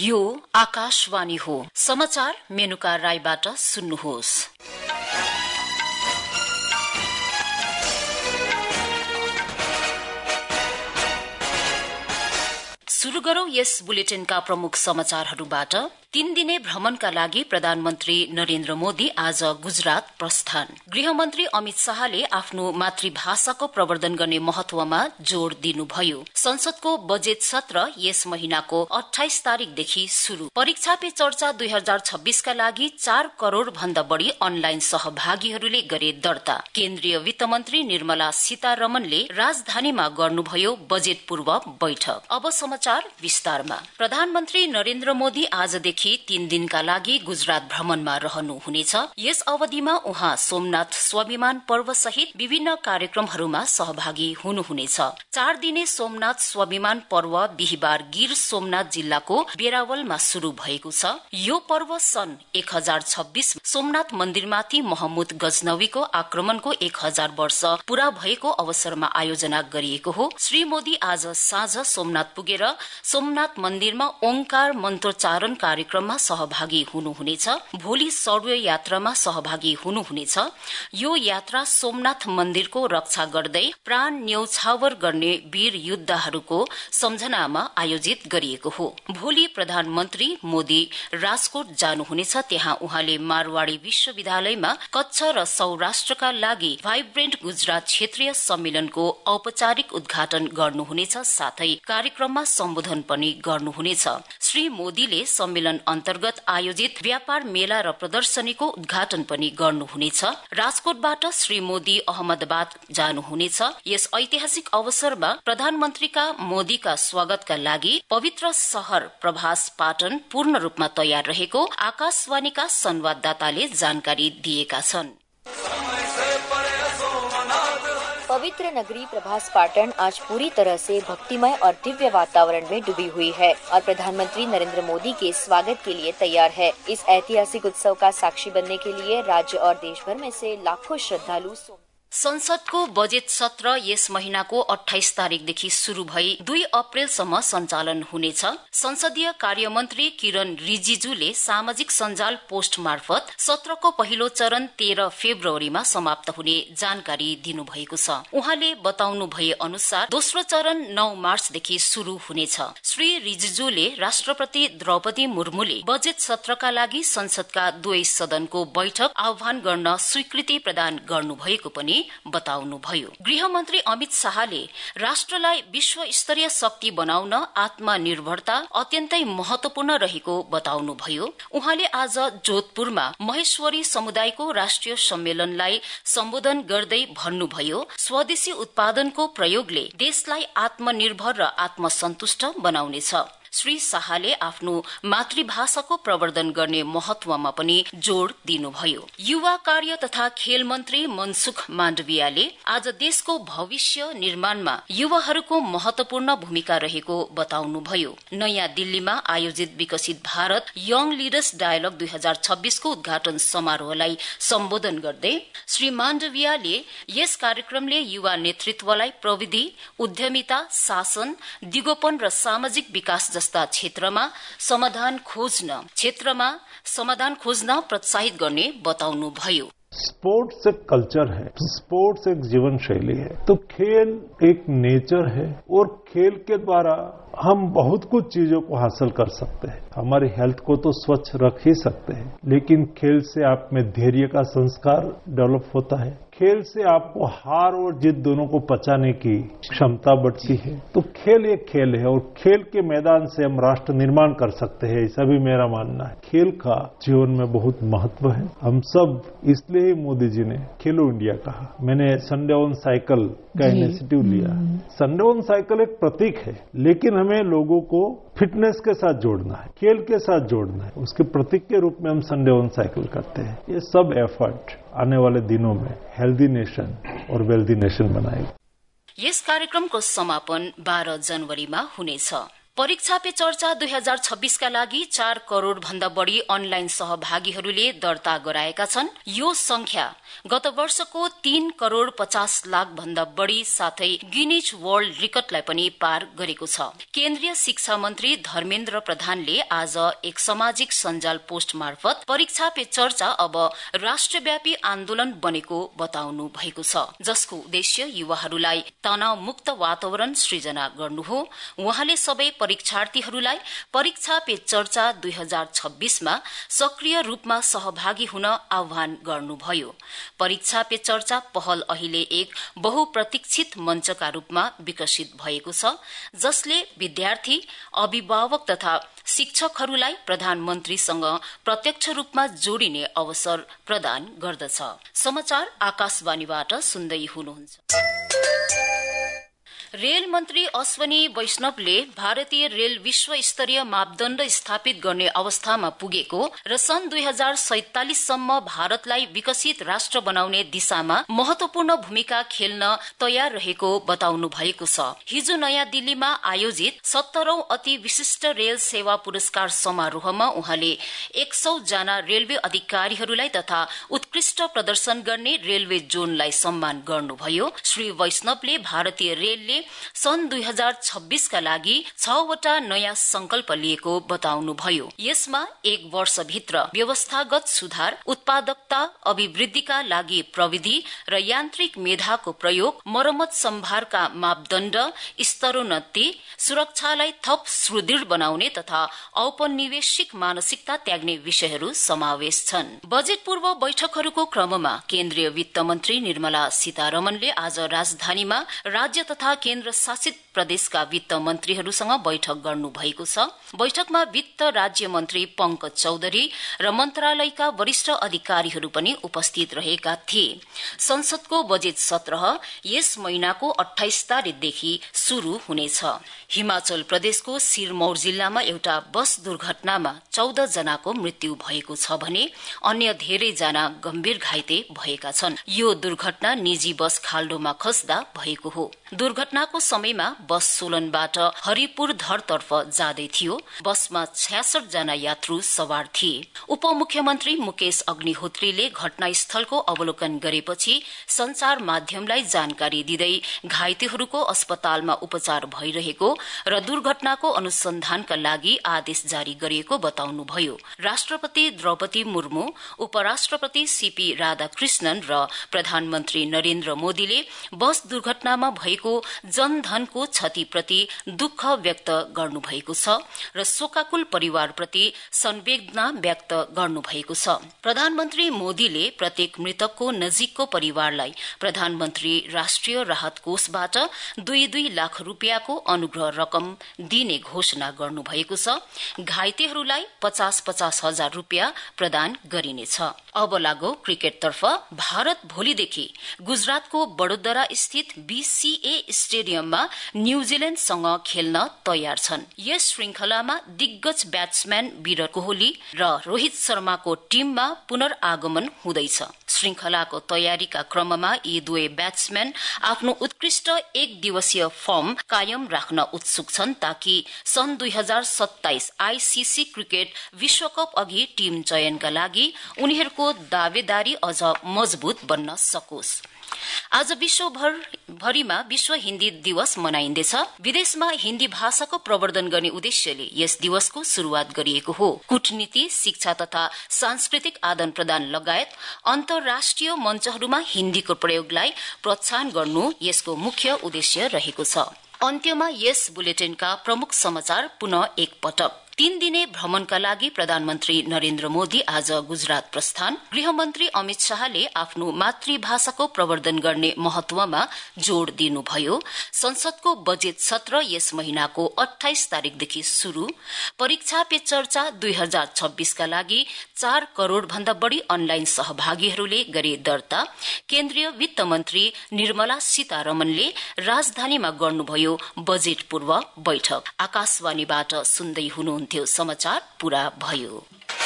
यो आकाशवाणी हो। समाचार मेनुका राईबाट सुन्नुहोस्। सुरु गरौं यस बुलेटिनका प्रमुख समाचारहरूबाट। 3 दिने भ्रमणका लागि प्रधानमन्त्री नरेन्द्र मोदी आज गुजरात प्रस्थान। गृहमन्त्री अमित शाहले आफ्नो मातृभाषाको प्रवर्धन गर्ने महत्वमा जोड़ दिनुभयो। संसदको बजेट सत्र यस महिनाको 28 तारिकदेखि शुरू। परीक्षा पे चर्चा 2026 का लागि 4 करोड़ भन्दा बढ़ी अनलाइन सहभागीहरूले गरे दर्ता। केन्द्रीय वित्त मन्त्री निर्मला सीतारमणले राजधानीमा गर्नुभयो बजेट पूर्व बैठक। अब समाचार विस्तारमा। प्रधानमन्त्री नरेन्द्र मोदी आजदेखि 3 दिनका लागि गुजरात भ्रमणमा रहनुहुनेछ। यस अवधिमा उहाँ सोमनाथ स्वाभिमान पर्व सहित विभिन्न कार्यक्रमहरूमा सहभागी हुनुहुनेछ। 4 दिने सोमनाथ स्वाभिमान पर्व बिहिबार गिर सोमनाथ जिल्लाको बेरावलमा शुरू भएको छ। यो पर्व सन् 1026 सोमनाथ मन्दिरमाथि महमूद गजनवीको आक्रमणको 1000 वर्ष पूरा भएको अवसरमा आयोजना गरिएको हो। श्री मोदी आज साँझ सोमनाथ पुगेर सोमनाथ मन्दिरमा ओंकार मन्त्रोच्चारण कार्यक्रममा सहभागी हुनुहुनेछ। भोलि सौर्य यात्रामा सहभागी हुनुहुनेछ। यो यात्रा सोमनाथ मन्दिरको रक्षा गर्दै प्राण न्यौछावर गर्ने वीर योद्धाहरूको सम्झनामा आयोजित गरिएको हो। भोलि प्रधानमन्त्री मोदी राजकोट जानुहुनेछ। त्यहाँ उहाँले मारवाड़ी विश्वविद्यालयमा कच्छ र सौराष्ट्रका लागि भाइब्रेन्ट गुजरात क्षेत्रीय सम्मेलनको औपचारिक उद्घाटन गर्नुहुनेछ। साथै कार्यक्रममा सम्बोधन पनि गर्नुहुनेछ। श्री मोदीले सम्मेलन अन्तर्गत आयोजित व्यापार मेला र प्रदर्शनीको उद्घाटन पनि गर्नुहुनेछ। राजकोटबाट श्री मोदी अहमदाबाद जानुहुनेछ। यस ऐतिहासिक अवसरमा प्रधानमन्त्रीका मोदीका स्वागतका लागि पवित्र शहर प्रभास पाटन पूर्ण रूपमा तयार रहेको आकाशवाणीका संवाददाताले जानकारी दिएका छन्। पवित्र नगरी प्रभास पाटन आज पूरी तरह से भक्तिमय और दिव्य वातावरण में डूबी हुई है और प्रधानमंत्री नरेंद्र मोदी के स्वागत के लिए तैयार है। इस ऐतिहासिक उत्सव का साक्षी बनने के लिए राज्य और देश भर में से लाखों श्रद्धालु संसदको बजेट सत्र यस महिनाको 28 तारिकदेखि शुरू भई 2 अप्रेलसम्म सञ्चालन हुनेछ। संसदीय कार्यमन्त्री किरण रिजिजुले सामाजिक सञ्जाल पोस्ट मार्फत सत्रको पहिलो चरण 13 फेब्रुअरीमा समाप्त हुने जानकारी दिनुभएको छ। उहाँले बताउनु भए अनुसार दोस्रो चरण 9 मार्चदेखि शुरू हुनेछ। श्री रिजिजुले राष्ट्रपति द्रौपदी मुर्मुले बजेट सत्रका लागि संसदका 2 सदनको बैठक आह्वान गर्न स्वीकृति प्रदान गर्नुभएको पनि बताउनुभयो। गृहमन्त्री अमित शाहले राष्ट्रलाई विश्व स्तरीय शक्ति बनाउन आत्मनिर्भरता अत्यन्तै महत्वपूर्ण रहेको बताउनुभयो। उहाँले आज जोधपुरमा महेश्वरी समुदायको राष्ट्रिय सम्मेलनलाई सम्बोधन गर्दै भन्नुभयो, स्वदेशी उत्पादनको प्रयोगले देशलाई आत्मनिर्भर र आत्मसन्तुष्ट बनाउनेछ। श्री शाहले आफ्नो मातृभाषाको प्रवर्धन गर्ने महत्वमा पनि जोड़ दिनुभयो। युवा कार्य तथा खेल मन्त्री मनसुख माण्डवियाले आज देशको भविष्य निर्माणमा युवाहरूको महत्वपूर्ण भूमिका रहेको बताउनुभयो। नयाँ दिल्लीमा आयोजित विकसित भारत यङ लिडर्स डायलग 2026 को उद्घाटन समारोहलाई सम्बोधन गर्दै श्री माण्डवियाले यस कार्यक्रमले युवा नेतृत्वलाई प्रविधि, उद्यमिता, शासन, दिगोपन र सामाजिक विकास जस्ता क्षेत्रमा समाधान खोज्न प्रोत्साहित गर्ने बताउनुभयो। स्पोर्ट्स एक कल्चर है, स्पोर्ट्स एक जीवन शैली है, तो खेल एक नेचर है और खेल के द्वारा हम बहुत कुछ चीजों को हासिल कर सकते हैं। हमारी हेल्थ को तो स्वच्छ रख ही सकते हैं, लेकिन खेल से आप में धैर्य का संस्कार डेवलप होता है। खेल से आपको हार और जीत दोनों को पचाने की क्षमता बढ़ती है। तो खेल एक खेल है और खेल के मैदान से हम राष्ट्र निर्माण कर सकते हैं, ऐसा भी मेरा मानना है। खेल का जीवन में बहुत महत्व है। हम सब इसलिए ही मोदी जी ने खेलो इंडिया कहा। मैंने संडे ऑन साइकिल का इनिशिएटिव लिया। संडे ऑन साइकिल एक प्रतीक है, लेकिन हमें लोगों को फिटनेस के साथ जोड़ना है, खेल के साथ जोड़ना है। उसके प्रतीक के रूप में हम संडे ऑन साइकिल करते हैं। ये सब एफर्ट आने वाले दिनों में हेल्दी नेशन और वेल्दी नेशन बनाएगा। यस कार्यक्रमको समापन 12 जनवरीमा हुनेछ। परीक्षा पे चर्चा 2026 का लागि 4 करोड़ भन्दा बढ़ी अनलाइन सहभागीहरूले दर्ता गराएका छन्। यो संख्या गत वर्षको 3 करोड़ 50 लाख भन्दा बढ़ी साथै गिनिज वर्ल्ड रिकर्डलाई पनि पार गरेको छ। केन्द्रीय शिक्षा मन्त्री धर्मेन्द्र प्रधानले आज एक सामाजिक सञ्जाल पोस्ट मार्फत परीक्षा पे चर्चा अब राष्ट्रव्यापी आन्दोलन बनेको बताउनु भएको छ, जसको उद्देश्य युवाहरूलाई तनावमुक्त वातावरण सृजना गर्नु हो। उहाँले सबै परीक्षार्थीहरूलाई परीक्षा पे चर्चा 2026 मा सक्रिय रूपमा सहभागी हुन आह्वान गर्नुभयो। परीक्षा पे चर्चा पहल अहिले एक बहुप्रतीक्षित मञ्चका रूपमा विकसित भएको छ, जसले विद्यार्थी, अभिभावक तथा शिक्षकहरूलाई प्रधानमन्त्रीसँग प्रत्यक्ष रूपमा जोडिने अवसर प्रदान गर्दछ। समाचार आकाशवाणीबाट सुन्दै हुनुहुन्छ। रेल मन्त्री अश्वनी वैष्णवले भारतीय रेल विश्व स्तरीय मापदण्ड स्थापित गर्ने अवस्थामा पुगेको र सन् 2047 सम्म भारतलाई विकसित राष्ट्र बनाउने दिशामा महत्वपूर्ण भूमिका खेल्न तयार रहेको बताउनु भएको छ। हिजो नयाँ दिल्लीमा आयोजित 17औं अति विशिष्ट रेल सेवा पुरस्कार समारोहमा उहाँले 100 जना रेलवे अधिकारीहरूलाई तथा उत्कृष्ट प्रदर्शन गर्ने रेलवे जोनलाई सम्मान गर्नुभयो। श्री वैष्णवले भारतीय रेलले सन् 2026 का लागि 6 वटा नयाँ संकल्प लिएको बताउनुभयो। यसमा 1 वर्षभित्र व्यवस्थागत सुधार, उत्पादकता, अभिवृद्धिका लागि प्रविधि र यान्त्रिक मेधाको प्रयोग, मरम्मत सम्भारका मापदण्ड, स्तरोन्नति, सुरक्षालाई थप सुदृढ बनाउने तथा औपनिवेशिक मानसिकता त्याग्ने विषयहरू समावेश छन्। बजेट पूर्व बैठकहरूको क्रममा केन्द्रीय वित्त मन्त्री निर्मला सीतारमणले आज राजधानीमा राज्य तथा केन्द्र शासित प्रदेशका वित्त मन्त्रीहरूसँग बैठक गर्नु भएको छ। बैठकमा वित्त राज्य मन्त्री पंकज चौधरी र मन्त्रालयका वरिष्ठ अधिकारीहरू पनि उपस्थित रहेका थिए। संसदको बजेट सत्र यस महिनाको 28 तारिकदेखि शुरू हुनेछ। हिमाचल प्रदेशको सिरमौर जिल्लामा एउटा बस दुर्घटनामा 14 जनाको मृत्यु भएको छ भने अन्य धेरै जना गम्भीर घाइते भएका छन्। यो दुर्घटना निजी बस खाल्डोमा खस्दा भएको हो। दुर्घटनाको समयमा बस सोलनबाट हरिपुर धरतर्फ जाँदै थियो। बसमा 66 जना यात्रु सवार थिए। उपमुख्यमन्त्री मुकेश अग्निहोत्रीले घटनास्थलको अवलोकन गरेपछि संचार माध्यमलाई जानकारी दिँदै घाइतेहरूको अस्पतालमा उपचार भइरहेको र दुर्घटनाको अनुसन्धानका लागि आदेश जारी गरिएको बताउनुभयो। राष्ट्रपति द्रौपदी मुर्मू, उपराष्ट्रपति सीपी राधाकृष्णन र प्रधानमन्त्री नरेन्द्र मोदीले बस दुर्घटनामा भएको जनधनको क्षतिप्रति दुःख व्यक्त गर्नुभएको छ र शोकाकुल परिवारप्रति संवेदना व्यक्त गर्नुभएको छ। प्रधानमन्त्री मोदीले प्रत्येक मृतकको नजिकको परिवारलाई प्रधानमन्त्री राष्ट्रिय राहत कोषबाट 2-2 लाख रुपियाँको अनुग्रह रकम दिने घोषणा गर्नुभएको छ। घाइतेहरूलाई 50-50 हजार रुपियाँ प्रदान गरिनेछ। अब लागौ क्रिकेटतर्फ। भारत भोलिदेखि गुजरातको वडोदरा स्थित बीसीए स्टेडियममा न्यूजील्याण्डसँग खेल्न तयार छन्। यस श्रृंखलामा दिग्गज ब्याट्सम्यान विराट कोहली र रोहित शर्माको टीममा पुनरागमन हुँदैछ। श्रृंखलाको तयारीका क्रममा यी दुवै ब्याट्सम्यान आफ्नो उत्कृष्ट एक दिवसीय फर्म कायम राख्न उत्सुक छन् ताकि सन् 2027 आईसीसी क्रिकेट विश्वकप अघि टीम चयनका लागि उनीहरूको दावेदारी अझ मजबूत बन्न सकोस्। आज विश्वभरिमा विश्व हिन्दी दिवस मनाइन्दैछ। विदेशमा हिन्दी भाषाको प्रवर्धन गर्ने उद्देश्यले यस दिवसको शुरूआत गरिएको हो। कूटनीति, शिक्षा तथा सांस्कृतिक आदान प्रदान लगायत अन्तर्राष्ट्रिय मञ्चहरूमा हिन्दीको प्रयोगलाई प्रोत्साहन गर्नु यसको मुख्य उद्देश्य रहेको छ। अन्त्यमा यस बुलेटिनका प्रमुख समाचार पुनः एक पटक। 3 दिने भ्रमणका लागि प्रधानमन्त्री नरेन्द्र मोदी आज गुजरात प्रस्थान। गृहमन्त्री अमित शाहले आफ्नो मातृभाषाको प्रवर्धन गर्ने महत्वमा जोड़ दिनुभयो। संसदको बजेट सत्र यस महिनाको 28 तारिकदेखि शुरू। परीक्षा पे चर्चा 2026 का लागि 4 करोड़ भन्दा बढ़ी अनलाइन सहभागीहरूले गरे दर्ता। केन्द्रीय वित्त मन्त्री निर्मला सीतारमणले राजधानीमा गर्नुभयो बजेट पूर्व बैठक। आकाशवाणीबाट सुन्दै हुनुहुन्थ्यो। समाचार पूरा भयो।